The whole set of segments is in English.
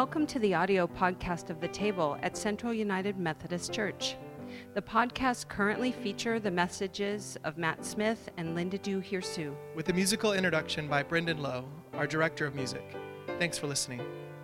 Welcome to the audio podcast of The Table at Central United Methodist Church. The podcasts currently feature the messages of Matt Smith and Linda Du Hirsu, with a musical introduction by Brendan Lowe, our director of music. Thanks for listening.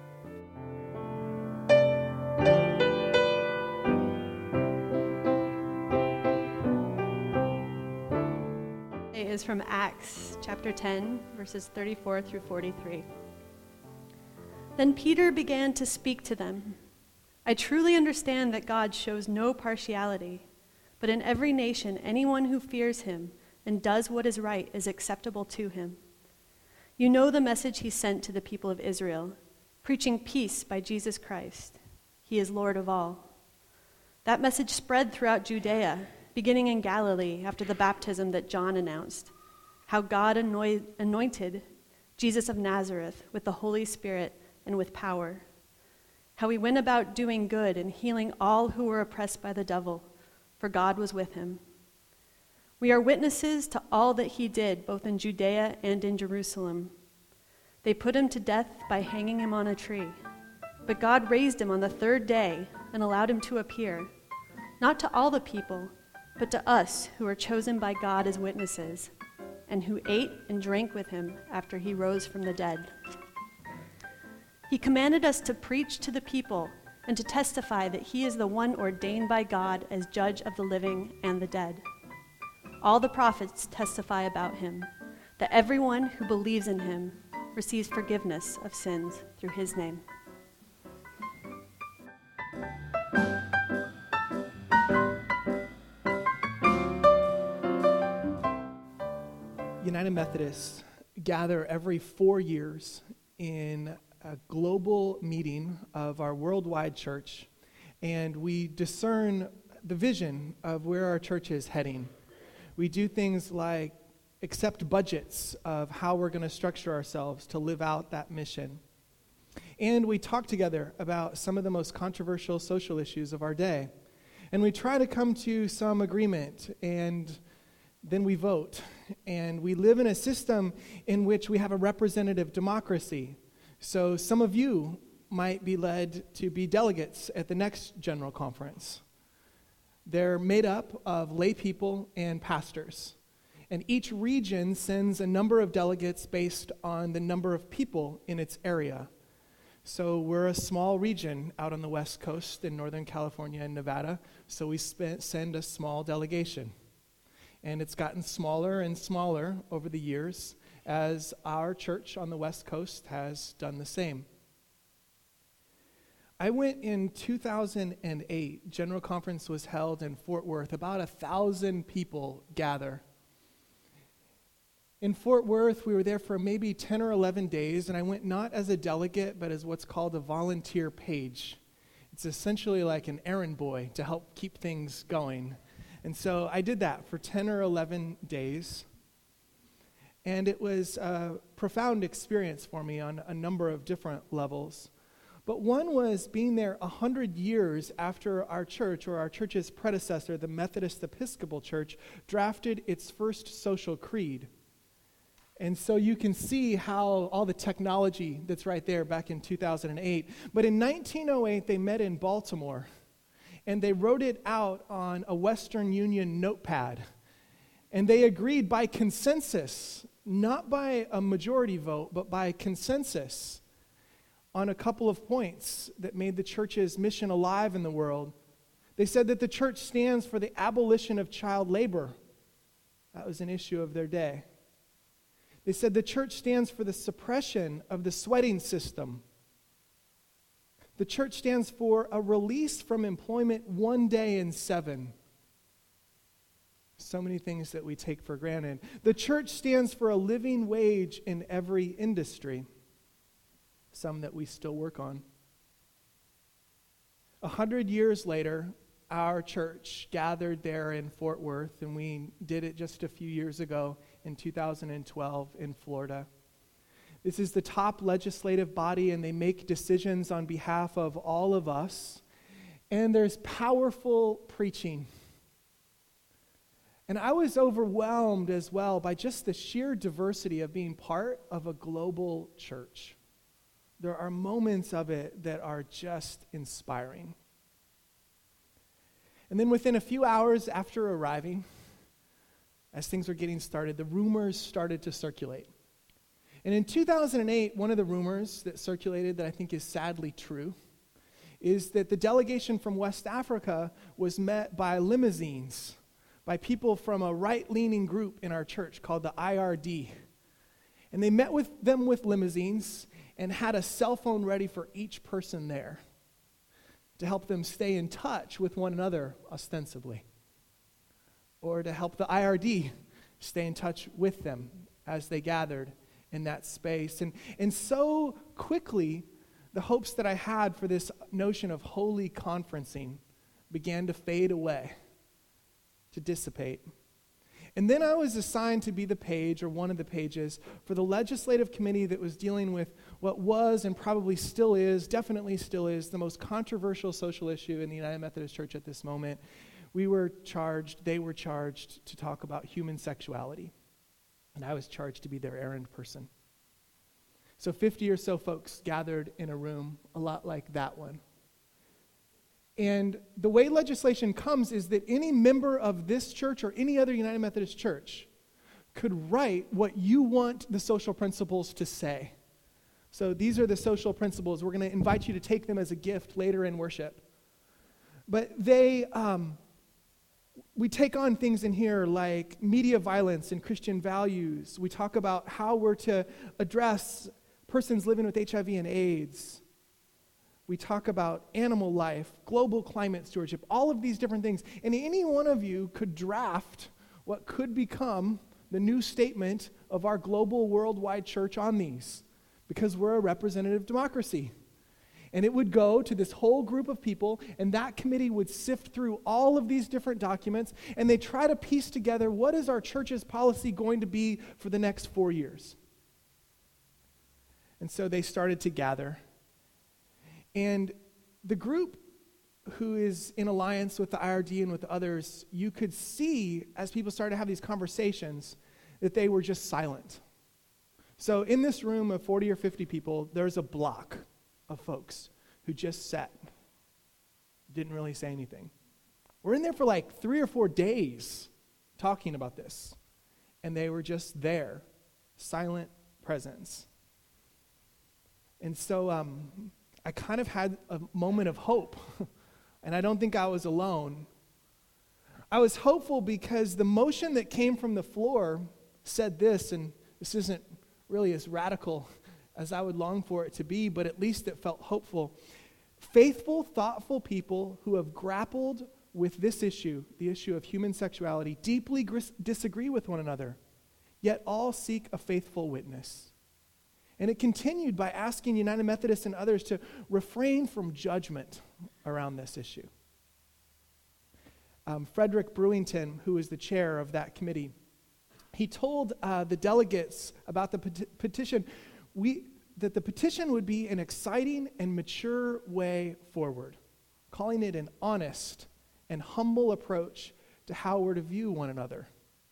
It is from Acts chapter 10, verses 34 through 43. Then Peter began to speak to them. I truly understand that God shows no partiality, but in every nation, anyone who fears him and does what is right is acceptable to him. You know the message he sent to the people of Israel, preaching peace by Jesus Christ. He is Lord of all. That message spread throughout Judea, beginning in Galilee after the baptism that John announced, how God anointed Jesus of Nazareth with the Holy Spirit and with power, how he went about doing good and healing all who were oppressed by the devil, for God was with him. We are witnesses to all that he did, both in Judea and in Jerusalem. They put him to death by hanging him on a tree, but God raised him on the third day and allowed him to appear, not to all the people, but to us who are chosen by God as witnesses, and who ate and drank with him after he rose from the dead. He commanded us to preach to the people and to testify that he is the one ordained by God as judge of the living and the dead. All the prophets testify about him, that everyone who believes in him receives forgiveness of sins through his name. United Methodists gather every 4 years in a global meeting of our worldwide church, and we discern the vision of where our church is heading. We do things like accept budgets of how we're going to structure ourselves to live out that mission. And we talk together about some of the most controversial social issues of our day. And we try to come to some agreement, and then we vote. And we live in a system in which we have a representative democracy. So some of you might be led to be delegates at the next general conference. They're made up of lay people and pastors. And each region sends a number of delegates based on the number of people in its area. So we're a small region out on the West Coast in Northern California and Nevada, so we send a small delegation. And it's gotten smaller and smaller over the years as our church on the West Coast has done the same. I went in 2008. General Conference was held in Fort Worth. About 1,000 people gather. In Fort Worth, we were there for maybe 10 or 11 days, and I went not as a delegate, but as what's called a volunteer page. It's essentially like an errand boy to help keep things going. And so I did that for 10 or 11 days. And it was a profound experience for me on a number of different levels. But one was being there 100 years after our church, or our church's predecessor, the Methodist Episcopal Church, drafted its first social creed. And so you can see how all the technology that's right there back in 2008. But in 1908, they met in Baltimore, and they wrote it out on a Western Union notepad. And they agreed by consensus, not by a majority vote, but by consensus, on a couple of points that made the church's mission alive in the world. They said that the church stands for the abolition of child labor. That was an issue of their day. They said the church stands for the suppression of the sweating system. The church stands for a release from employment 1 day in 7. So many things that we take for granted. The church stands for a living wage in every industry, some that we still work on. 100 years later, our church gathered there in Fort Worth, and we did it just a few years ago in 2012 in Florida. This is the top legislative body, and they make decisions on behalf of all of us. And there's powerful preaching. And I was overwhelmed as well by just the sheer diversity of being part of a global church. there are moments of it that are just inspiring. And then within a few hours after arriving, as things were getting started, the rumors started to circulate. And in 2008, one of the rumors that circulated that I think is sadly true is that the delegation from West Africa was met by limousines, by people from a right-leaning group in our church called the IRD. And they met with them with limousines and had a cell phone ready for each person there to help them stay in touch with one another, ostensibly, or to help the IRD stay in touch with them as they gathered in that space. And so quickly, the hopes that I had for this notion of holy conferencing began to fade away, to dissipate. And then I was assigned to be the page, or one of the pages, for the legislative committee that was dealing with what was and probably still is, definitely still is, the most controversial social issue in the United Methodist Church at this moment. They were charged to talk about human sexuality. And I was charged to be their errand person. So 50 or so folks gathered in a room, a lot like that one. And the way legislation comes is that any member of this church or any other United Methodist church could write what you want the social principles to say. So these are the social principles. We're going to invite you to take them as a gift later in worship. But we take on things in here like media violence and Christian values. We talk about how we're to address persons living with HIV and AIDS. We talk about animal life, global climate stewardship, all of these different things. And any one of you could draft what could become the new statement of our global worldwide church on these, because we're a representative democracy. And it would go to this whole group of people, and that committee would sift through all of these different documents, and they try to piece together what is our church's policy going to be for the next 4 years. And so they started to gather. And the group who is in alliance with the IRD and with others, you could see as people started to have these conversations that they were just silent. So in this room of 40 or 50 people, there's a block of folks who just sat, didn't really say anything. We're in there for like 3 or 4 days talking about this, and they were just there, silent presence. And so I kind of had a moment of hope, and I don't think I was alone. I was hopeful because the motion that came from the floor said this, and this isn't really as radical as I would long for it to be, but at least it felt hopeful. Faithful, thoughtful people who have grappled with this issue, the issue of human sexuality, deeply disagree with one another, yet all seek a faithful witness. And it continued by asking United Methodists and others to refrain from judgment around this issue. Frederick Brewington, who is the chair of that committee, he told the delegates about the petition that the petition would be an exciting and mature way forward, calling it an honest and humble approach to how we're to view one another.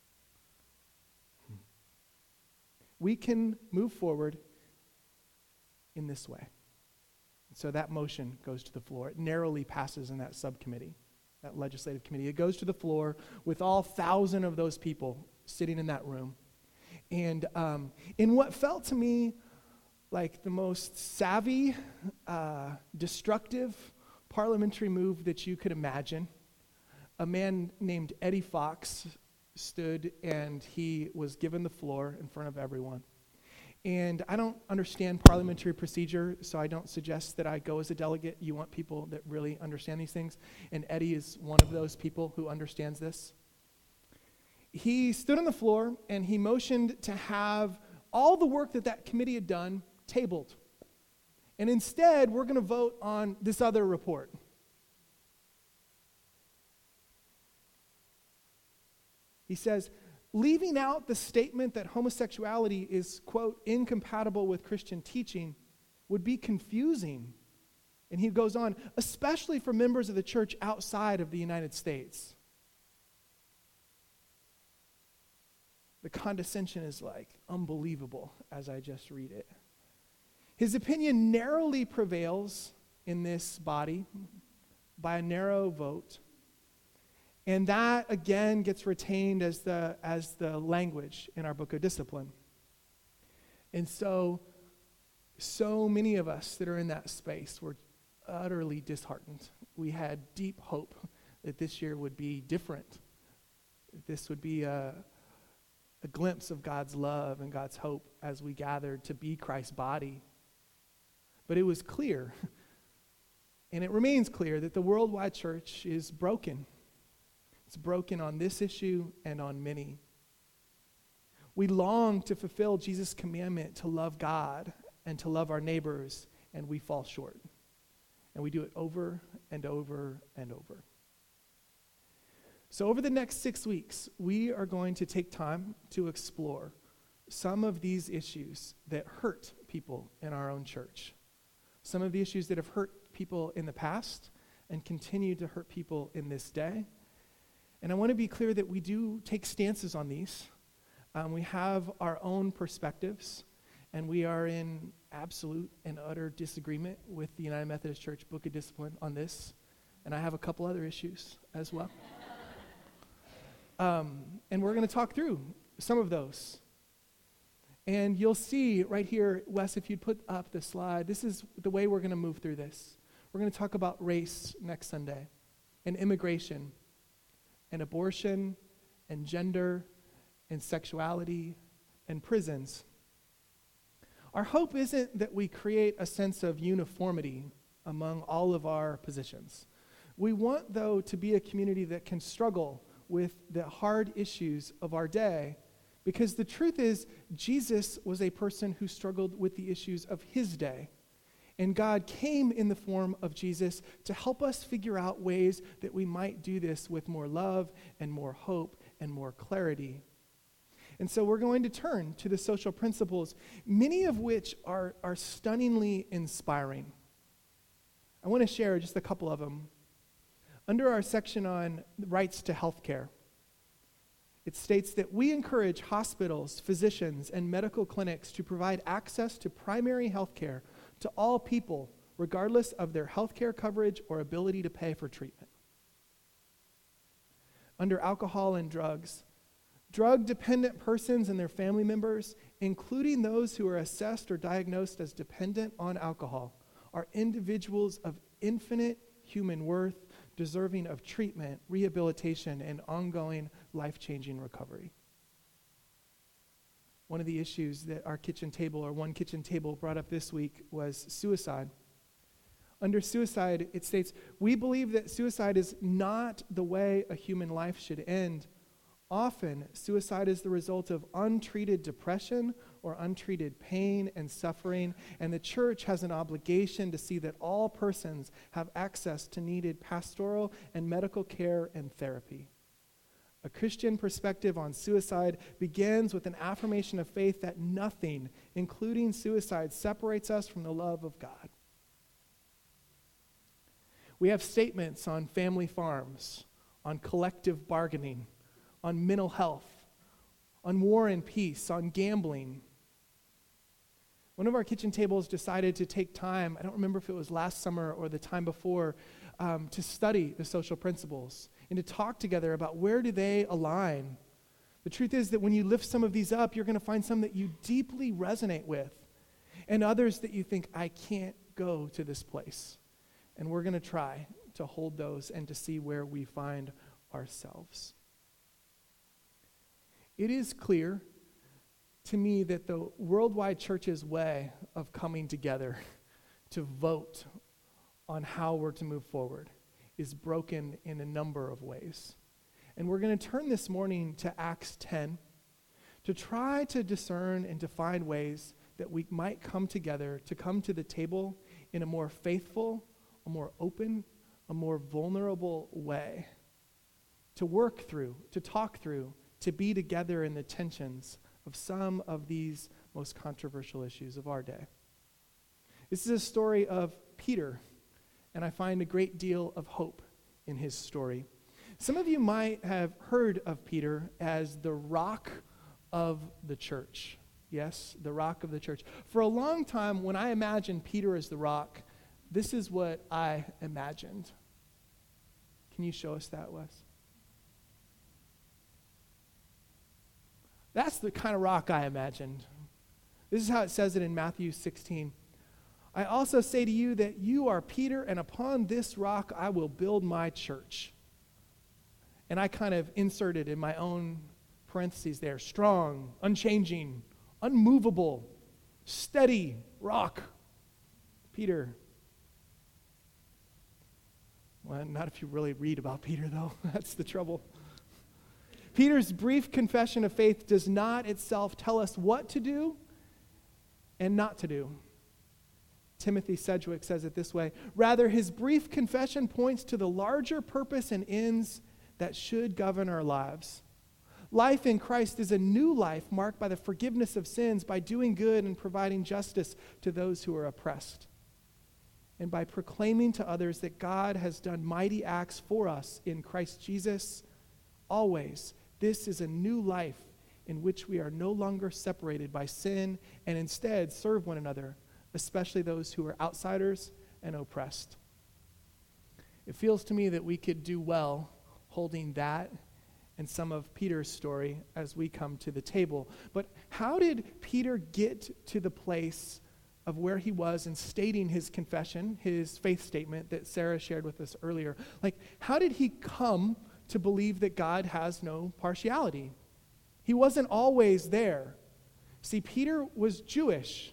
We can move forward in this way. So that motion goes to the floor. It narrowly passes in that subcommittee, that legislative committee. It goes to the floor with all 1,000 of those people sitting in that room. And in what felt to me like the most savvy, destructive parliamentary move that you could imagine, a man named Eddie Fox stood and he was given the floor in front of everyone. And I don't understand parliamentary procedure, so I don't suggest that I go as a delegate. You want people that really understand these things. And Eddie is one of those people who understands this. He stood on the floor and he motioned to have all the work that committee had done tabled. And instead, we're going to vote on this other report. He says, leaving out the statement that homosexuality is, quote, incompatible with Christian teaching would be confusing. And he goes on, especially for members of the church outside of the United States. The condescension is like unbelievable as I just read it. His opinion narrowly prevails in this body by a narrow vote. And that, again, gets retained as the language in our book of discipline. And so many of us that are in that space were utterly disheartened. We had deep hope that this year would be different. This would be a glimpse of God's love and God's hope as we gathered to be Christ's body. But it was clear, and it remains clear, that the worldwide church is broken. It's broken on this issue and on many. We long to fulfill Jesus' commandment to love God and to love our neighbors, and we fall short. And we do it over and over and over. So over the next 6 weeks, we are going to take time to explore some of these issues that hurt people in our own church. Some of the issues that have hurt people in the past and continue to hurt people in this day. And I want to be clear that we do take stances on these. We have our own perspectives, and we are in absolute and utter disagreement with the United Methodist Church Book of Discipline on this. And I have a couple other issues as well. And we're going to talk through some of those. And you'll see right here, Wes, if you'd put up the slide, this is the way we're going to move through this. We're going to talk about race next Sunday, and immigration, and abortion, and gender, and sexuality, and prisons. Our hope isn't that we create a sense of uniformity among all of our positions. We want, though, to be a community that can struggle with the hard issues of our day, because the truth is, Jesus was a person who struggled with the issues of his day. And God came in the form of Jesus to help us figure out ways that we might do this with more love and more hope and more clarity. And so we're going to turn to the social principles, many of which are stunningly inspiring. I want to share just a couple of them. Under our section on rights to health care, it states that we encourage hospitals, physicians, and medical clinics to provide access to primary health care to all people, regardless of their health care coverage or ability to pay for treatment. Under alcohol and drugs, drug-dependent persons and their family members, including those who are assessed or diagnosed as dependent on alcohol, are individuals of infinite human worth, deserving of treatment, rehabilitation, and ongoing life-changing recovery. One of the issues that one kitchen table brought up this week was suicide. Under suicide, it states, we believe that suicide is not the way a human life should end. Often, suicide is the result of untreated depression or untreated pain and suffering, and the church has an obligation to see that all persons have access to needed pastoral and medical care and therapy. A Christian perspective on suicide begins with an affirmation of faith that nothing, including suicide, separates us from the love of God. We have statements on family farms, on collective bargaining, on mental health, on war and peace, on gambling. One of our kitchen tables decided to take time, I don't remember if it was last summer or the time before, to study the social principles and to talk together about where do they align. The truth is that when you lift some of these up, you're going to find some that you deeply resonate with and others that you think, I can't go to this place. And we're going to try to hold those and to see where we find ourselves. It is clear to me that the worldwide church's way of coming together to vote on how we're to move forward is broken in a number of ways. And we're going to turn this morning to Acts 10 to try to discern and to find ways that we might come together, to come to the table in a more faithful, a more open, a more vulnerable way, to work through, to talk through, to be together in the tensions of some of these most controversial issues of our day. This is a story of Peter, and I find a great deal of hope in his story. Some of you might have heard of Peter as the rock of the church. Yes, the rock of the church. For a long time, when I imagined Peter as the rock, this is what I imagined. Can you show us that, Wes? That's the kind of rock I imagined. This is how it says it in Matthew 16. I also say to you that you are Peter, and upon this rock I will build my church. And I kind of inserted in my own parentheses there, strong, unchanging, unmovable, steady rock. Peter. Well, not if you really read about Peter, though. That's the trouble. Peter's brief confession of faith does not itself tell us what to do and not to do. Timothy Sedgwick says it this way: rather, his brief confession points to the larger purpose and ends that should govern our lives. Life in Christ is a new life marked by the forgiveness of sins, by doing good and providing justice to those who are oppressed, and by proclaiming to others that God has done mighty acts for us in Christ Jesus. Always, this is a new life in which we are no longer separated by sin and instead serve one another, especially those who are outsiders and oppressed. It feels to me that we could do well holding that and some of Peter's story as we come to the table. But how did Peter get to the place of where he was in stating his confession, his faith statement that Sarah shared with us earlier? Like, how did he come to believe that God has no partiality? He wasn't always there. See, Peter was Jewish.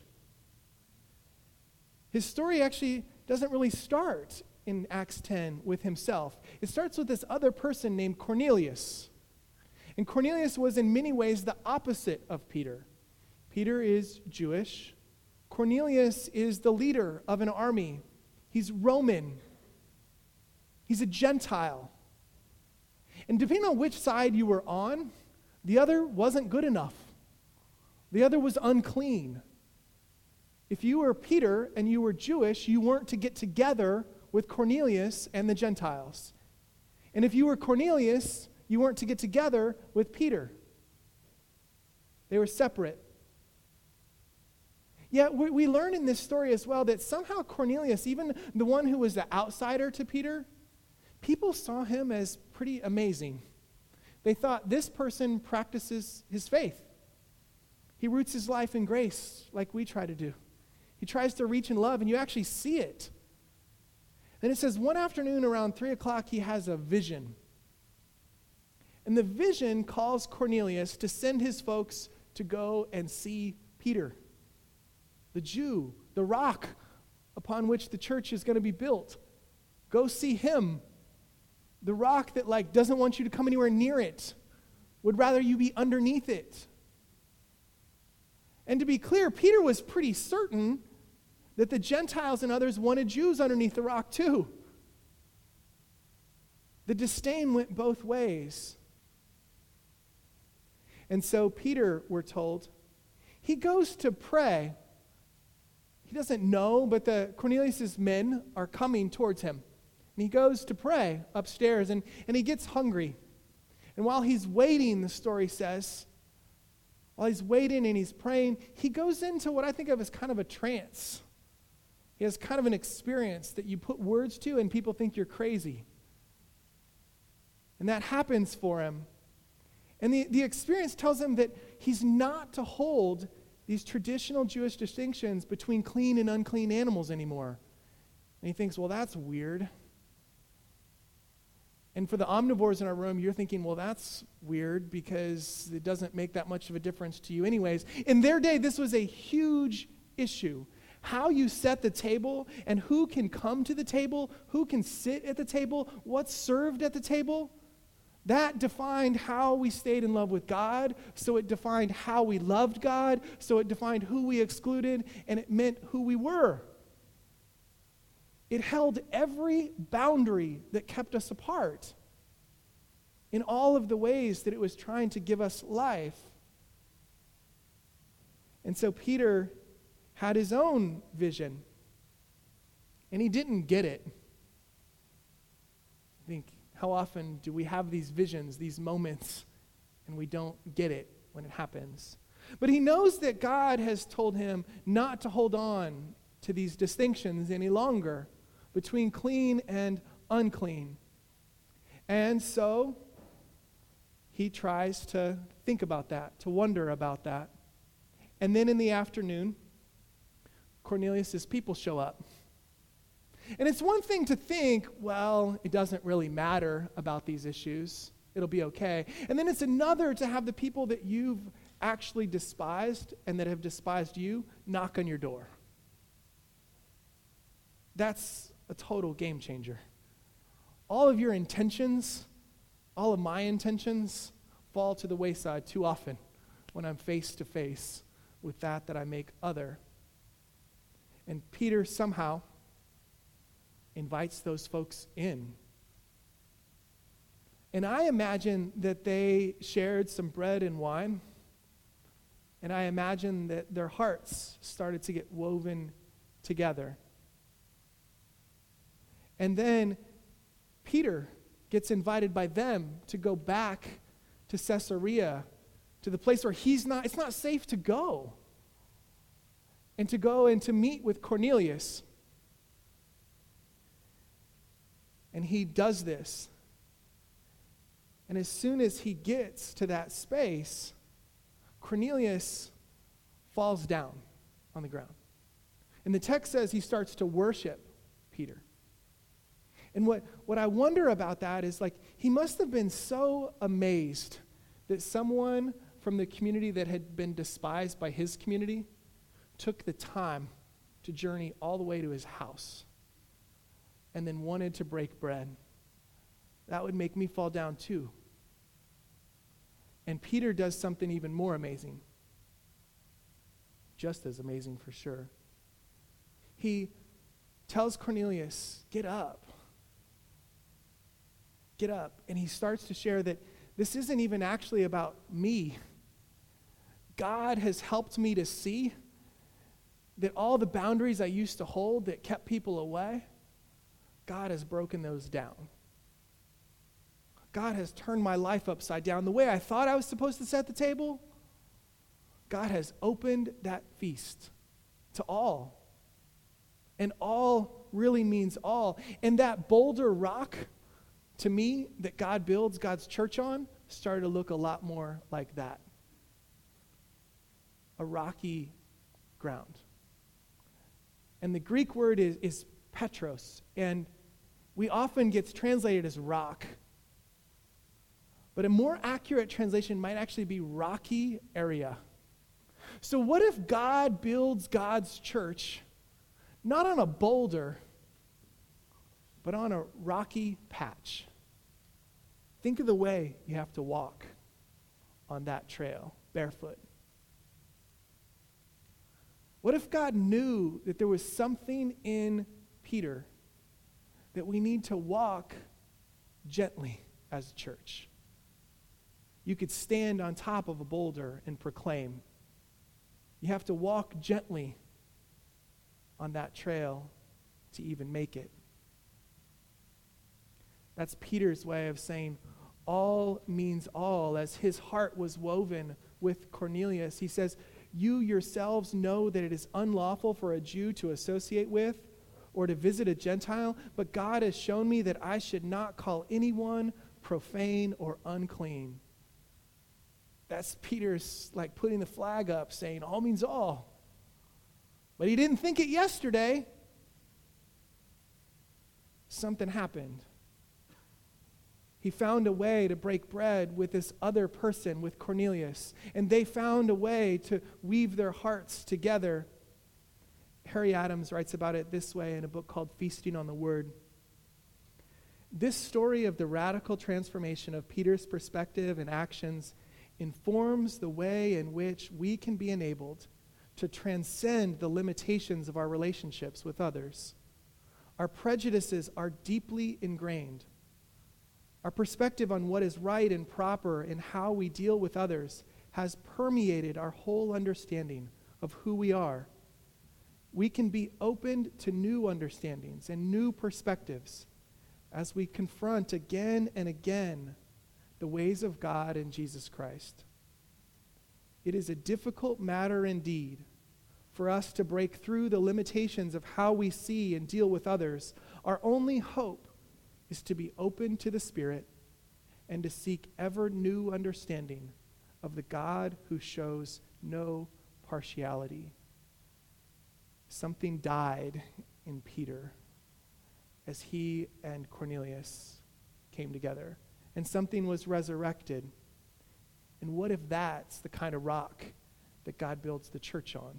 His story actually doesn't really start in Acts 10 with himself. It starts with this other person named Cornelius. And Cornelius was in many ways the opposite of Peter. Peter is Jewish. Cornelius is the leader of an army. He's Roman. He's a Gentile. And depending on which side you were on, the other wasn't good enough. The other was unclean. If you were Peter and you were Jewish, you weren't to get together with Cornelius and the Gentiles. And if you were Cornelius, you weren't to get together with Peter. They were separate. Yet we learn in this story as well that somehow Cornelius, even the one who was the outsider to Peter, people saw him as pretty amazing. They thought, this person practices his faith. He roots his life in grace like we try to do. He tries to reach in love, and you actually see it. Then it says, one afternoon around 3 o'clock, he has a vision. And the vision calls Cornelius to send his folks to go and see Peter, the Jew, the rock upon which the church is going to be built. Go see him, the rock that doesn't want you to come anywhere near it, would rather you be underneath it. And to be clear, Peter was pretty certain that the Gentiles and others wanted Jews underneath the rock too. The disdain went both ways. And so Peter, we're told, he goes to pray. He doesn't know, but Cornelius' men are coming towards him. And he goes to pray upstairs, and he gets hungry. And while he's waiting, the story says, while he's waiting and he's praying, he goes into what I think of as kind of a trance. He has kind of an experience that you put words to and people think you're crazy. And that happens for him. And the experience tells him that he's not to hold these traditional Jewish distinctions between clean and unclean animals anymore. And he thinks, well, that's weird. And for the omnivores in our room, you're thinking, well, that's weird because it doesn't make that much of a difference to you anyways. In their day, this was a huge issue. How you set the table and who can come to the table, who can sit at the table, what's served at the table, that defined how we stayed in love with God, so it defined how we loved God, so it defined who we excluded, and it meant who we were. It held every boundary that kept us apart in all of the ways that it was trying to give us life. And so Peter had his own vision, and he didn't get it. I think, how often do we have these visions, these moments, and we don't get it when it happens? But he knows that God has told him not to hold on to these distinctions any longer between clean and unclean. And so he tries to think about that, to wonder about that. And then in the afternoon, Cornelius' people show up. And it's one thing to think, well, it doesn't really matter about these issues. It'll be okay. And then it's another to have the people that you've actually despised and that have despised you knock on your door. That's a total game changer. All of your intentions, all of my intentions fall to the wayside too often when I'm face to face with that I make other. And Peter somehow invites those folks in. And I imagine that they shared some bread and wine. And I imagine that their hearts started to get woven together. And then Peter gets invited by them to go back to Caesarea, to the place where it's not safe to go. And to go and to meet with Cornelius. And he does this. And as soon as he gets to that space, Cornelius falls down on the ground. And the text says he starts to worship Peter. And what I wonder about that is, like, he must have been so amazed that someone from the community that had been despised by his community took the time to journey all the way to his house and then wanted to break bread. That would make me fall down too. And Peter does something even more amazing. Just as amazing for sure. He tells Cornelius, get up. Get up. And he starts to share that this isn't even actually about me. God has helped me to see that all the boundaries I used to hold that kept people away, God has broken those down. God has turned my life upside down. The way I thought I was supposed to set the table, God has opened that feast to all. And all really means all. And that boulder rock, to me, that God builds God's church on, started to look a lot more like that. A rocky ground. And the Greek word is Petros, and we often gets translated as rock. But a more accurate translation might actually be rocky area. So what if God builds God's church not on a boulder, but on a rocky patch? Think of the way you have to walk on that trail, barefoot. What if God knew that there was something in Peter that we need to walk gently as a church? You could stand on top of a boulder and proclaim. You have to walk gently on that trail to even make it. That's Peter's way of saying all means all. As his heart was woven with Cornelius, he says, you yourselves know that it is unlawful for a Jew to associate with or to visit a Gentile, but God has shown me that I should not call anyone profane or unclean. That's Peter's like putting the flag up, saying all means all. But he didn't think it yesterday. Something happened. He found a way to break bread with this other person, with Cornelius. And they found a way to weave their hearts together. Harry Adams writes about it this way in a book called Feasting on the Word. This story of the radical transformation of Peter's perspective and actions informs the way in which we can be enabled to transcend the limitations of our relationships with others. Our prejudices are deeply ingrained. Our perspective on what is right and proper and how we deal with others has permeated our whole understanding of who we are. We can be opened to new understandings and new perspectives as we confront again and again the ways of God and Jesus Christ. It is a difficult matter indeed for us to break through the limitations of how we see and deal with others. Our only hope is to be open to the Spirit and to seek ever new understanding of the God who shows no partiality. Something died in Peter as he and Cornelius came together, and something was resurrected. And what if that's the kind of rock that God builds the church on?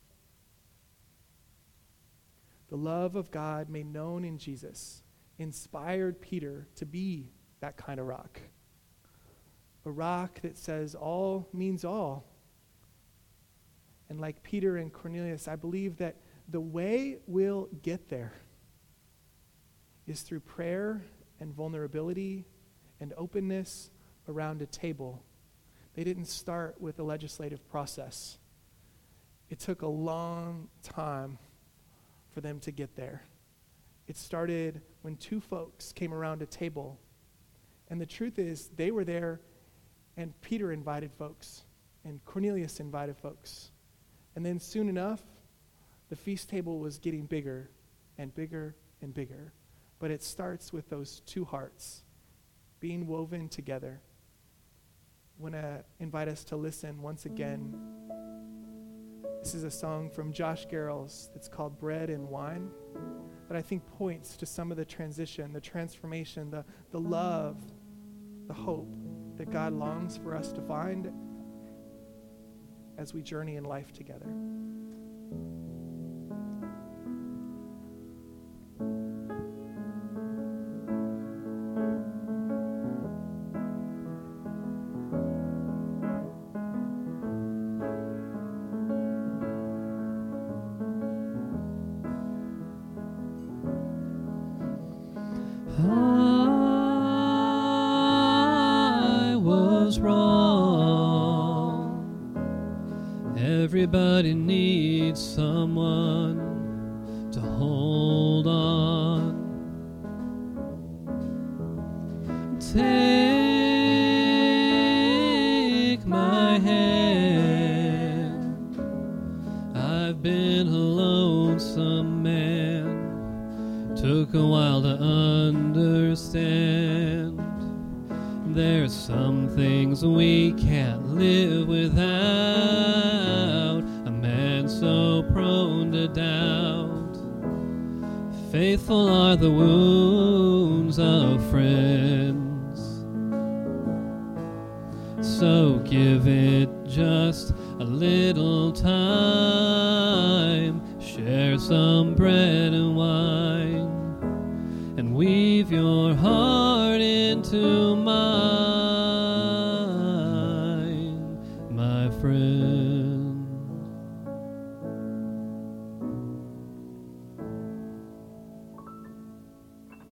The love of God made known in Jesus inspired Peter to be that kind of rock. A rock that says all means all. And like Peter and Cornelius, I believe that the way we'll get there is through prayer and vulnerability and openness around a table. They didn't start with a legislative process. It took a long time for them to get there. It started when two folks came around a table. And the truth is, they were there, and Peter invited folks, and Cornelius invited folks. And then soon enough, the feast table was getting bigger and bigger and bigger. But it starts with those two hearts being woven together. I want to invite us to listen once again. This is a song from Josh Garrels that's called Bread and Wine, that I think points to some of the transition, the transformation, the love, the hope that God longs for us to find as we journey in life together. I was wrong. Everybody needs someone to hold on. Take my hand. I've been a lonesome man. Took a while to understand. There's some things we can't live without. A man so prone to doubt. Faithful are the wounds of friends. So give it just a little time. Share some bread and wine. And weave your heart into mine.